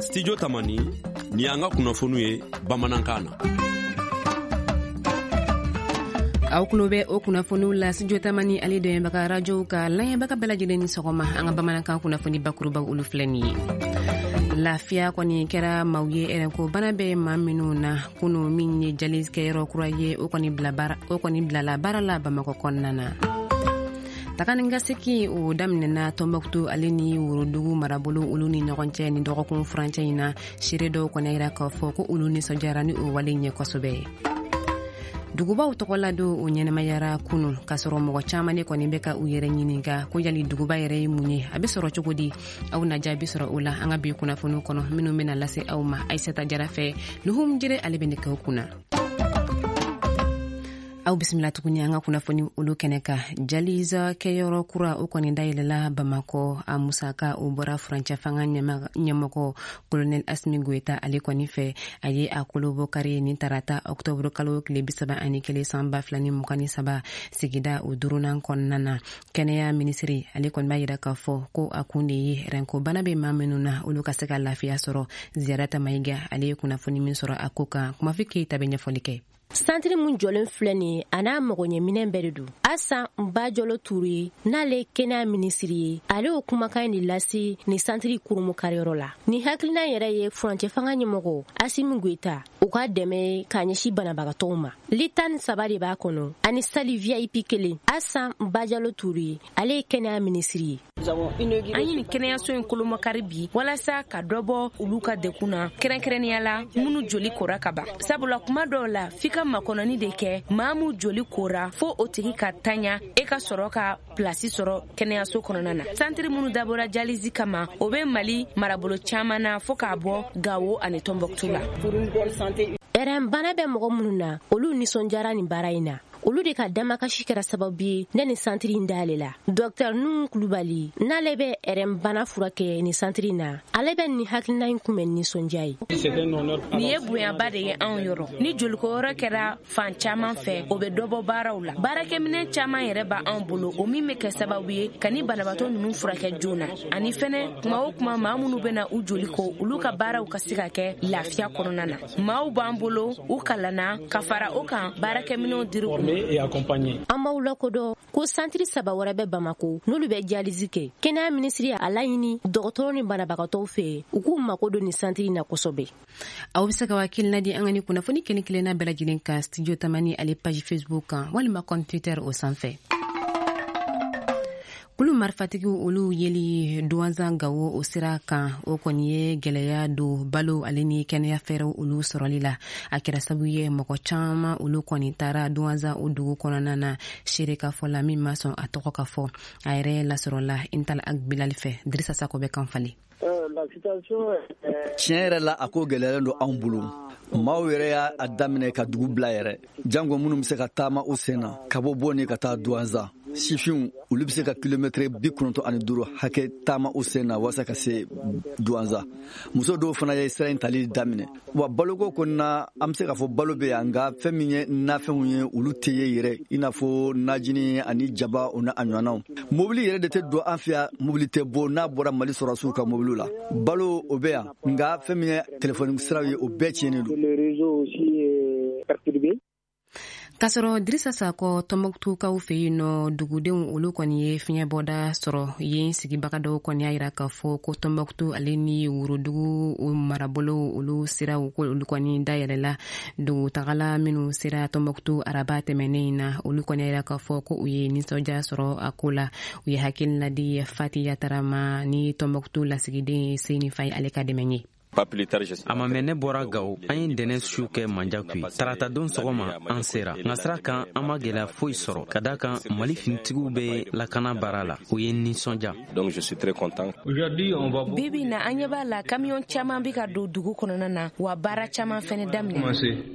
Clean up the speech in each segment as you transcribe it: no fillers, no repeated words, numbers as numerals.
studio Tamani ni an ka kunnafoniw ye bamanankan na. aw kulobe o kunnafoniw la studio Tamani ale de baka radio ka lan baka belajelen ni sogoma an ka bamanankan kunnafoni bakuruba ulu filani lafiya kɔni kɛra maaw ye ko bana bɛ maa minnu na kunu min ye jalis kɛyɔrɔ kura ye o kɔni bilala baara la Bamakɔ kɔnɔna na. Takaningaseki o daminɛna Tombouctou ale ni Worodugu marabolo olu ni ɲɔgɔn cɛ ni dɔgɔkun furancɛ in na sire dɔw kɔni yira k'a fɔ ko olu nisɔndiyara ni o wale ɲɛ kosɛbɛ. Dugubaw tɔgɔla do o ɲɛnɛmayara kunu kasɔrɔ mɔgɔ caman de kɔni bɛ ka u yɛrɛ ɲininka ko yali duguba yɛrɛ ye mun ye a bɛ sɔrɔ cogo di aw na jaabi sɔrɔ o la an ka bi kunnafoniw kɔnɔ minnu bɛna lase aw ma Aisata Jara fɛ Luhum Jire ale bɛ ne kɛ kunna. aw bisimila tuguni an ka kunnafoni olu kɛnɛ ka jaliza kɛyɔrɔ kura o kɔni dayɛlɛla Bamakɔ a musaka o bɔra furancɛ fanga ɲɛmɔgɔ Colonel Asimi Goita ale kɔni fɛ a ye a kolobɔ kari ni tarata Octobre kalo tile 31 san 2023 sigida o durunan kɔnɔna na kɛnɛya minisiri ale kɔni b'a yira k'a fɔ ko a kun de ye rɛnko bana bɛ maa minnu na olu ka se ka lafiya sɔrɔ Ziyarata Mayiga ale ye kunnafoni min sɔrɔ a ko kan Kumafi Keita bɛ ɲɛfɔli kɛ. Santiri mun jɔlen filɛ ni a n'a magoɲɛminɛn bɛɛ de don. Asan Mbajolo Ture n'ale kɛnɛya minisiri ye ale o kumakan de lase ni santiri kurumu kariyɔrɔ la. Ni hakilina yɛrɛ ye furancɛ fanga ɲɛmɔgɔ Asimi Goita u ka dɛmɛ k'a ɲɛsin banabagatɔw ma. Litan saba de b'a kɔnɔ ani sali VIP kelen. Asan Mbajolo Ture ale ye kɛnɛya minisiri ye. An ye ni kɛnɛyaso in kolomakari bi walasa ka dɔ bɔ olu ka dekun na kɛrɛnkɛrɛnnenya la minnu joli kora ka ban. Sabula kuma dɔw la f'i ka makɔnɔni de kɛ maa mu joli kora fo o tigi ka tanya e ka sɔrɔ ka plasi sɔrɔ kɛnɛyaso kɔnɔna na. Santiri minnu dabɔra jalizi kama o bɛ Mali marabolo caman na fo k'a bɔ Gawo ani Tombouctou la. RN bana bɛ mɔgɔ minnu na olu nisɔndiyara nin baara in na. Olu de ka damakasi kɛra sababu ye ne ni santiri in dale la. Dr Nuhu Kulubali n'ale bɛ RN bana furakɛ ni santiri na ale bɛ nin hakilina in kunbɛn nisɔndiya ye. Nin ye bonyaba de ye anw yɔrɔ. Ni jolikɔyɔrɔ kɛra fan caman fɛ o bɛ dɔbɔ baaraw la. Baarakɛminɛ caman yɛrɛ b'a anw bolo o min bɛ kɛ sababu ye ka ni banabatɔ ninnu furakɛ joona. Ani fɛnɛ kuma o kuma maa minnu bɛna u joli ko olu ka baaraw ka se ka kɛ lafiya kɔnɔna na. Maaw b'an bolo u kalanna ka fara o kan baarakɛminɛw diri an b'aw lakodɔn ko santiri saba wɛrɛ bɛ Bamako n'olu bɛ jalizi kɛ. Kɛnɛya minisiri a laɲini dɔgɔtɔrɔ ni banabagatɔw fɛ u k'u mako don ni santiri na kosɛbɛ. Aw bɛ se ka wakilina di an ka ni kunnafoni kelen kelenna bɛɛ lajɛlen ka studio Tamani ale page Facebook kan walima compte Twitter o sanfɛ. Kulu marifatigiw olu yeli duwanzan Gawo o sira kan o kɔni ye gɛlɛya do balo ale ni kɛnɛya fɛɛrɛw olu sɔrɔli la a kɛra sababu ye mɔgɔ caman olu kɔni taara duwanzan o dugu kɔnɔna na seere ka fɔ la min ma sɔn a tɔgɔ ka fɔ a yɛrɛ lasɔrɔla Intala Bilali fɛ Dirisa Sako bɛ kan falen. Tiɲɛ yɛrɛ la a ko gɛlɛyalen don anw bolo maaw yɛrɛ y'a daminɛ ka dugu bila yɛrɛ jango minnu bɛ se ka taama u sen na ka bɔ Boni ka taa duwanzan sifinw olu bɛ se ka kilomɛtɛrɛ 95 hakɛ taama u sen na walasa ka se duwanzan muso dɔw fana ye sira in tali daminɛ wa baloko kɔni na an bɛ se ka fɔ balo bɛ yan nka fɛn min ye nafɛnw ye olu tɛ ye yɛrɛ i n'a fɔ najini ani jaba o n'a ɲɔgɔnnaw mobili yɛrɛ de tɛ don an fɛ yan mobili tɛ bɔ n'a bɔra Mali sɔrɔsiw ka mobiliw la balo o bɛ yan nka fɛn min ye telefɔni siraw ye o bɛɛ tiɲɛnen don. Kasɔrɔ Dirisa Sako Tombouctou fɛ yen nɔ dugudenw olu kɔni ye fiɲɛbɔda sɔrɔ yen sigibaga dɔw kɔni y'a yira k'a fɔ ko Tombouctou ale ni Worodugu marabolo olu siraw ko olu kɔni dayɛlɛla dugutagala minnu sera Tombouctou araba tɛmɛnen in na olu kɔni y'a yira k'a fɔ ko u ye nisɔndiya sɔrɔ a ko la u ye hakilina di Fati Yatarama ni Tombouctou lasigiden Seni Faye ale ka dɛmɛ ye. A ma mɛn ne bɔra Gawo an ye ntɛnɛn su kɛ Manjakui tarata don sɔgɔma an sera nka sira kan an ma gɛlɛya foyi sɔrɔ ka da kan Mali finitigiw bɛ lakana baara la u ye nisɔndiya. Bibi na an ɲɛ b'a la kamiyon caman bɛ ka don dugu kɔnɔna na wa baara caman fɛnɛ daminɛ.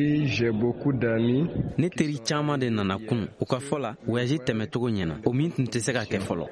Ne teri caman de nana kunu u ka fɔ la voyage tɛmɛcogo ɲɛna o min tun tɛ se ka kɛ fɔlɔ.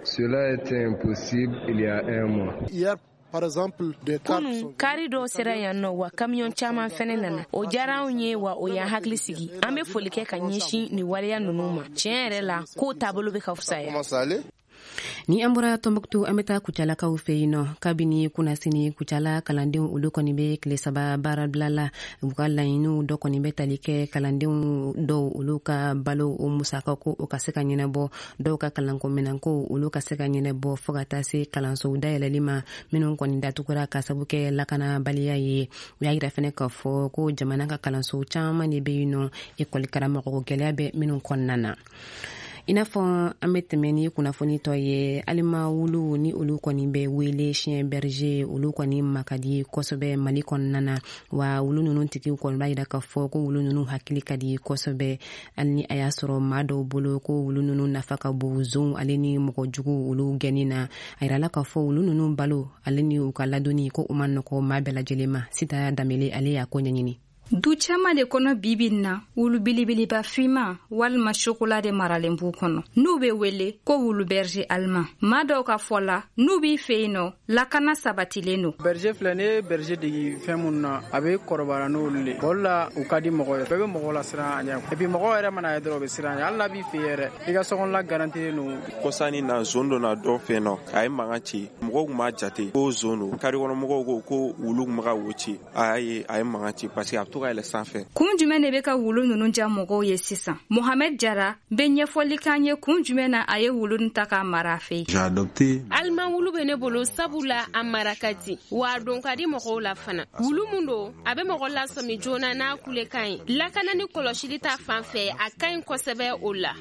Kunu kari dɔ sera yan nɔ wa kamiyon caman fɛnɛ nana o diyara anw ye wa o y'an hakili sigi an bɛ foli kɛ ka ɲɛsin nin waleya ninnu ma tiɲɛ yɛrɛ la k'o taabolo bɛ ka fusaya. ni ambura Tombouctou ameta kucala ka ufeino kabini kuna sini kucala kalandiw ulu koni be kile saba barablala bukala inu do koni be talike kalandiw do ulu ka balo o musaka ko o kaseka nyinebo do ka kalanko menanko ulu kaseka nyinebo fogata se kalanso dayela lima minun koni datukura kasabuke lakana baliya ye ya ira fene ka fo ko jamana ka kalanso chama ni be ino ekol karama ko geleabe minun konnana inafo ametemeni kunafoni toye alima wulu ni ulu koni be wele chien berger ulu koni makadi kosobe malikon nana wa wulu nunu tiki ko bayida ka fo ko wulu nunu hakili kadi kosobe alni ayasoro mado bolo ko wulu nunu nafaka buzun aleni moko jugu ulu genina ayrala ka fo wulu nunu balo aleni ukaladoni ko umanno ko mabela jelema sita damele ale ya konyanyini du chama de kono bibinna wulu bilibili ba fima walma chocolat maralen bu kono nube wele ko wulu berger allemand mado ka fola nubi feino lakana sabatileno berger flane berger de femunna abe korbara no le bolla ukadi mogo bebe mogo la sira anya e bi mogo ere mana edro be sira anya alla bi fiere diga sogon la garantie no kosani na zondo na do feno ay mangachi mogo ma jate ko zono kari wono mogo ko wulu maga wuchi ay mangachi parce que kun jumɛn de bɛ ka wulu nunu ja mɔgɔw ye sisan Mohamed Jara bɛ ɲɛfɔli kan ye kun jumɛn na a ye wulu nin ta ka mara fɛ alima wulu bɛ ne bolo sabula a mara ka di wa don ka di mɔgɔw la fana wulu mun don a bɛ mɔgɔ lasɔmi joona n'a kulekan ye lakana ni kɔlɔsili ta fan fɛ a ka ɲi kosɛbɛ o la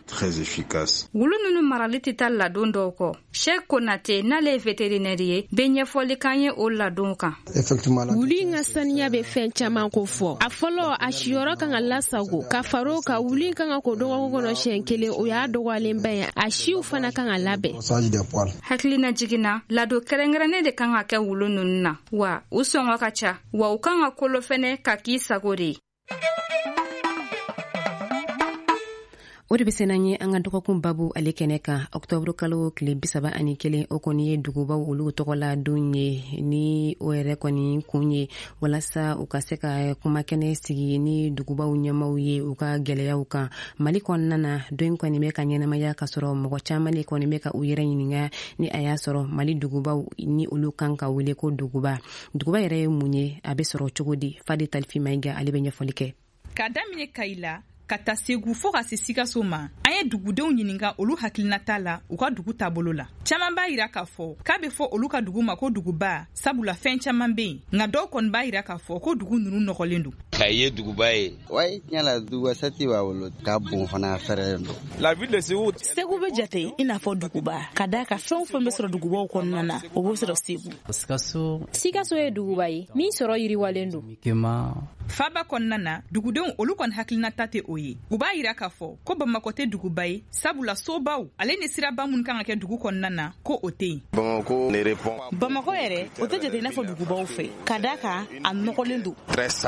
wulu nunu marali tɛ taa ladon dɔw kɔ Sheikh Konate n'ale ye vétérinaire ye bɛ ɲɛfɔli kan ye o ladon kan wulu in ka saniya bɛ fɛn caman ko fɔ fɔlɔ a siyɔrɔ kan ka lasago ka faro ka wuli kan ka ko dɔgɔkun kɔnɔ siɲɛ kelen o y'a dɔgɔyalen bɛɛ ye a siw fana kan ka labɛn hakilina jiginna lado kɛrɛnkɛrɛnnen de kan ka kɛ wulu ninnu na wa u sɔngɔ ka ca wa u kan ka kolo fɛnɛ ka k'i sago de o de bɛ se n'an ye an ka dɔgɔkun babu ale kɛnɛ kan octobre kalo tile 31 o kɔni ye dugubaw olu tɔgɔ la don ye ni o yɛrɛ kɔni kun ye walasa u ka se ka kumakɛnɛ sigi ni dugubaw ɲɛmaw ye u ka gɛlɛyaw kan mali kɔnɔna na don kɔni bɛ ka ɲɛnamaya ka sɔrɔ mɔgɔ caman de kɔni bɛ ka u yɛrɛ ɲininka ni a y'a sɔrɔ mali dugubaw ni olu kan ka wele ko duguba yɛrɛ ye mun ye a bɛ sɔrɔ cogo di Fadi Talifi Maiga ale bɛ ɲɛfɔli kɛ ka daminɛ Kayila ka ta Segu fo ka se Sikaso ma an ye dugudenw ɲininka olu hakilinata la u ka dugu taabolo la caman b'a yira k'a fɔ k'a bɛ fɔ olu ka dugu ma ko duguba sabula fɛn caman bɛ yen nka dɔw kɔni b'a yira k'a fɔ ko dugu ninnu nɔgɔlen don ka ye duguba ye ouais nyala duguba sati b'a bolo ka bon fana fɛrɛ don la ville de Segu bɛ jate i n'a fɔ duguba ka da ka fɛn o fɛn bɛ sɔrɔ dugubaw kɔnɔna na o b'o sɔrɔ Sikaso ye duguba ye min sɔrɔ yiriwalen don Faba kɔnɔna na dugudenw olu kɔni hakilinata tɛ o ye u b'a yira k'a fɔ ko Bamakɔ tɛ duguba ye sabula sobaw ale ni siraba minnu kan ka kɛ dugu kɔnɔna na ko o tɛ yen Bamakɔ yɛrɛ o tɛ jate i n'a fɔ dugubaw fɛ ka da kan a nɔgɔlen don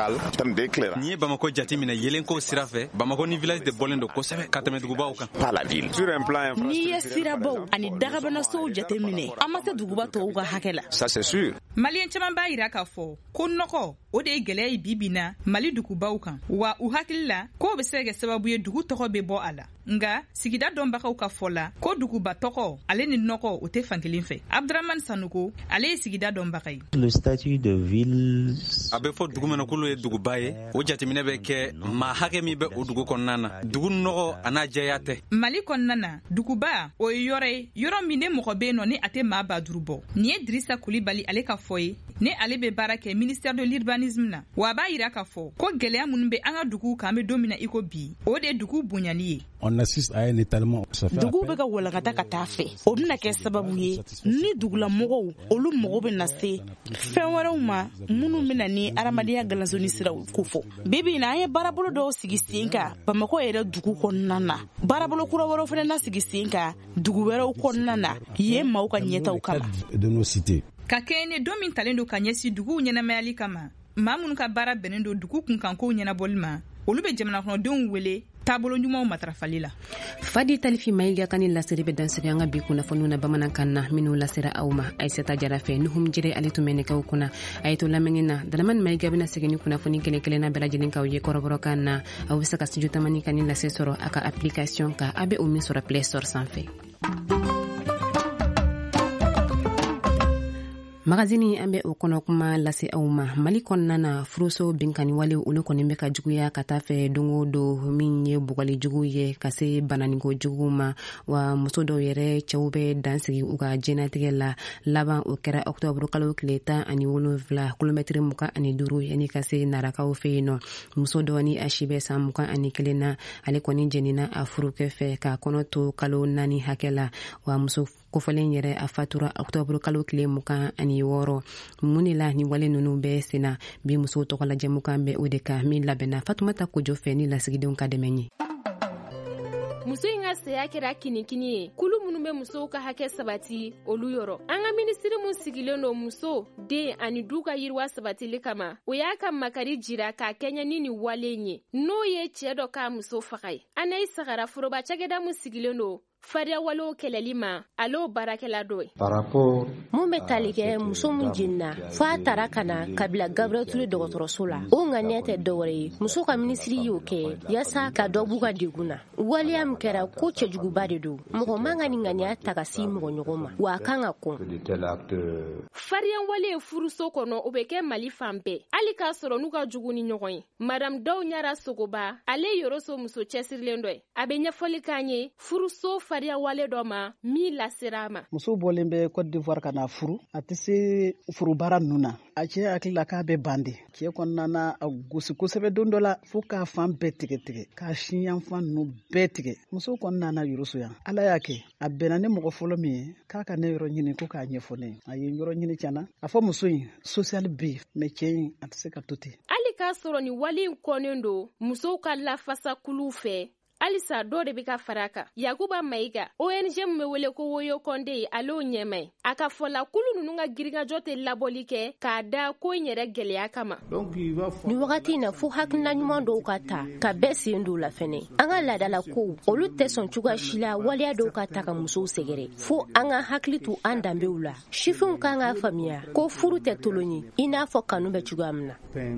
ni ye Bamakɔ jate minɛ yelenko sira fɛ Bamakɔ ni village de bɔlen don kosɛbɛ ka tɛmɛ dugubaw kan n'i ye sirabaw ani dagabanasow jate minɛ an ma se duguba tɔw ka hakɛ la maliyɛn caman b'a yira k'a fɔ ko nɔgɔ o de ye gɛlɛya ye bi na Mali dugubaw kan wa u hakili la ko bɛ se ka sababu ye dugu tɔgɔ bɛ bɔ a la nga sigida dɔnbagaw ka fɔ la ko duguba tɔgɔ ale ni nɔgɔ o tɛ fankelen fɛ Abdurahmane Sanuko ale ye sigida dɔnbaga ye le statut de ville a bɛ fɔ dugu minɛ k'olu ye duguba ye o jateminɛ bɛ kɛ maa hakɛ min bɛ o dugu kɔnɔna na dugu nɔgɔ a n'a jɛya tɛ Mali kɔnɔna na duguba o ye yɔrɔ min ne mɔgɔ bɛ yen nɔ ni a tɛ maa 5000 bɔ nin ye Dirisa Kulibali ale ka fɔ ye ne ale bɛ baara kɛ ministère de l'urbanisme na wa a b'a yira k'a fɔ ko gɛlɛya minnu bɛ an ka dugu kan bɛ don min na i ko bi o de ye dugu bonyali ye dugu bɛ ka walankata ka taa fɛ o bɛna kɛ sababu ye ni dugulamɔgɔw olu mɔgɔ bɛ na se fɛn wɛrɛw ma minnu bɛna ni adamadenya galanzoni siraw ko fɔ bibi na an ye baarabolo dɔw sigi sen kan Bamakɔ yɛrɛ dugu kɔnɔna na baarabolo kura wɛrɛw fana na sigi sen kan dugu wɛrɛw kɔnɔna na yen maaw ka ɲɛtaw kama ka kɛ ne don min talen don ka ɲɛsi duguw ɲɛnamayali kama maa minnu ka baara bɛnnen don dugu kunkankow ɲɛnabɔli ma olu bɛ jamanakɔnɔdenw wele taabolo ɲumanw matarafali la Fadi Talifi Maiga kan ni lasiri bɛ dansigi an ka bi kunnafoniw na bamanankan na minnu lasira aw ma Aisata Jara fɛ Nuhum Jire ale tun bɛ nɛgɛw kunna a ye to lamɛnni na Dalamani Maiga bɛna segin ni kunnafoni kelen na bɛɛ lajɛlen k'aw ye kɔrɔbɔrɔkan na aw bɛ se ka studio tamani kan ni lase sɔrɔ a ka application kan a bɛ o min sɔrɔ Play Store sanfɛ magazini an bɛ o kɔnɔ kuma lase aw ma. Mali kɔnɔna na furuso binkani wale olu kɔni bɛ ka juguya ka taa fɛ don o don min ye bugɔli jugu ye ka se bananiko jugu ma, wa muso dɔw yɛrɛ cɛw bɛ dansigi u ka jɛnatigɛ la. Laban o kɛra octobre kalo tile 17 kilomɛtiri 25 yanni ka se narakaw fɛ yen nɔ. Muso dɔ ni a si bɛ san 21 na, ale kɔni jɛnina a furukɛ fɛ ka kɔnɔ to kalo 4 hakɛ la, wa muso kofɔlen yɛrɛ a fatura octobre kalo tile 26. Mun de la ni wale ninnu bɛɛ senna? Bi muso tɔgɔ lajɛmukan bɛ o de kan min labɛnna Fatumata Kojo fɛ ni lasigidenw ka dɛmɛ ye. Muso in ka saya kɛra kinikini ye. Kulu minnu bɛ musow ka hakɛ sabati olu yɔrɔ. An ka minisiri mun sigilen don muso, den ani du ka yiriwa sabatili kama, o y'a ka makari jira k'a kɛɲɛ ni nin wale in ye. N'o ye cɛ dɔ k'a muso faga ye. Anayi Sagara foroba cakɛda mun sigilen don fariya walew kɛlɛli ma, alo barakɛla dɔ ye. Mun bɛ tali kɛ muso mun jenina fɔ a taara ka na kabila Gabriel Ture dɔgɔtɔrɔso la. O ŋaniya tɛ dɔwɛrɛ ye. Muso ka minisiri y'o kɛ yasa ka dɔ b'u ka degun na. Waleya min kɛra ko cɛjuguba de don. Mɔgɔ man ka ni ŋaniya ta ka si mɔgɔ ɲɔgɔn ma, wa a kan ka kɔn. Fariya wale ye furuso kɔnɔ o bɛ kɛ Mali fan bɛɛ. Hali k'a sɔrɔ n'u ka jugu ni ɲɔgɔn ye. Madame Daw Ɲara Sogoba, ale yɔrɔso muso cɛsirilen dɔ ye. A bɛ ɲɛfɔli k'an ye furuso fariya wale dɔ ma min lasera ma. Muso bɔlen bɛ Côte d'Ivoire ka na furu, a tɛ se furubara ninnu na. A cɛ hakili la k'a bɛ bandi. Cɛ kɔnɔna na a gosi kosɛbɛ don dɔ la fo k'a fan bɛɛ tigɛ, k'a siyanfan ninnu bɛɛ tigɛ. Muso kɔnɔna na yɔrɔso yan. Ala y'a kɛ a bɛnna ni mɔgɔ fɔlɔ min ye k'a ka ne yɔrɔ ɲini ko k'a ɲɛfɔ ne ye. A ye yɔrɔ ɲini tiɲɛna. A fɔ muso in social bɛ yen, mais cɛ in a tɛ se ka to ten. Hali k'a sɔrɔ ni wale in kɔnnen don musow ka lafasa kulu fɛ, halisa dɔ de bɛ ka fara kan. Yakuba Mayiga, ONG min bɛ wele ko Woyo Konde, ale ɲɛma ye. A ka fɔla kulu ninnu ka giringajɔ tɛ labɔli kɛ k'a da ko in yɛrɛ gɛlɛya kama. Ni wagati in na fo hakilina ɲuman dɔw ka ta ka bɛɛ sen don la fɛnɛ. An ka laadala kow olu tɛ sɔn cogoya si la waleya dɔw ka ta ka musow sɛgɛrɛ. Fo an ka hakili to an danbew la. Sifinw kan ka faamuya ko furu tɛ tolon ye i n'a fɔ kanu bɛ cogoya min na.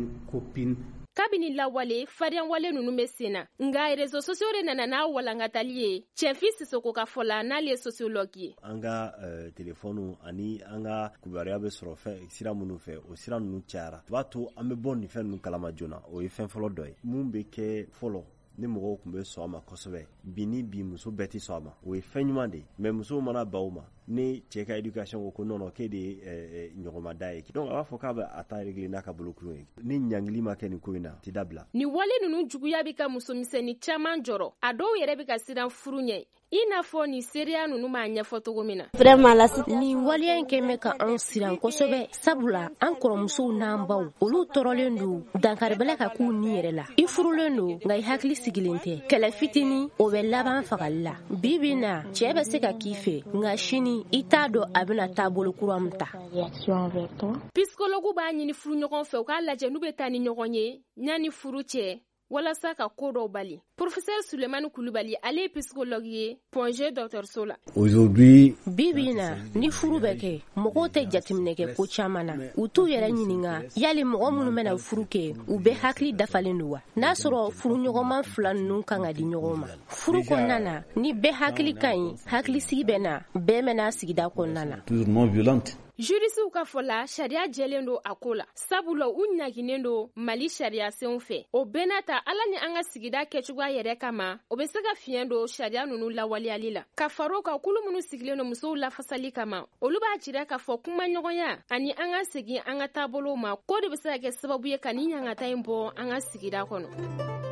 Kabini lawale fariyan wale ninnu bɛ senna nga réseaux sociaux de nana n'a walankatali ye. Cɛnfi Sisoko ka fɔla n'ale ye sociologue ye. An ka telefɔniw ani an ka kibaruya bɛ sɔrɔ sira minnu fɛ o sira ninnu cayara. O b'a to an bɛ bɔ nin fɛn ninnu kalama joona. O ye fɛn fɔlɔ dɔ ye. Mun bɛ kɛ fɔlɔ ni mɔgɔw tun bɛ sɔn a ma kosɛbɛ, bi ni bi muso bɛɛ tɛ sɔn a ma. O ye fɛn ɲuman de ye. Mais musow mana ban o ma, ni cɛ ka éducation ko non k'e de ye ɲɔgɔnmada ye. Donc a b'a fɔ k'a bɛ a ta régler n'a ka bolokulon ye. Ni ɲangili ma kɛ nin ko in na, tɛ dabila. Ni wale ninnu juguya bɛ ka musomisɛnnin caman jɔrɔ. A dɔw yɛrɛ bɛ ka siran furu ɲɛ. I n'a fɔ ni seereya ninnu b'a ɲɛfɔ cogo min na. Ni waleya in kɛmɛ ka an siran kosɛbɛ, sabula an kɔrɔmusow n'an baw olu tɔɔrɔlen don dankaribɛlɛ ka k'u ni yɛrɛ la. I furulen don nka i hakili sigilen tɛ. Kɛlɛ fitini o bɛ laban fagali la. Bi bi na cɛ bɛ se ka k'i fɛ nka sini i t'a dɔn a bɛna taabolo kura min ta. Psychologue b'a ɲini furu ɲɔgɔn fɛ u k'a lajɛ n'u bɛ taa ni ɲɔgɔn ye ɲani furu cɛ walasa ka ko dɔw bali. Professeur Sulemani Kulubali, ale ye psychologue ye Ponge dɔgɔtɔrɔso la. Aujourd'hui, bibi na ni furu bɛ kɛ mɔgɔw tɛ jateminɛ kɛ ko caman na. U t'u yɛrɛ ɲininka yali mɔgɔ minnu bɛna furu kɛ u bɛ hakili dafalen don wa? N'a sɔrɔ furu ɲɔgɔnma fila ninnu kan ka di ɲɔgɔn ma. Furu kɔnɔna na ni bɛɛ hakili ka ɲi, hakilisigi bɛ na, bɛɛ bɛna sigida kɔnɔna na. Toujours non violente. Jurisiw ka fɔla sariya jɛlen don a ko la. Sabula u ɲaginen don Mali sariya senw fɛ. O bɛɛ n'a ta Ala ni an ka sigida kɛcogoya yɛrɛ kama, o bɛ se ka fiɲɛ don sariya ninnu lawaleyali la. Ka far'o kan kulu minnu sigilen don musow lafasali kama, olu b'a jira k'a fɔ kuma ɲɔgɔnya ani an ka segin an ka taabolow ma, ko de bɛ se ka kɛ sababu ye ka ni ɲangata in bɔ an ka sigida kɔnɔ.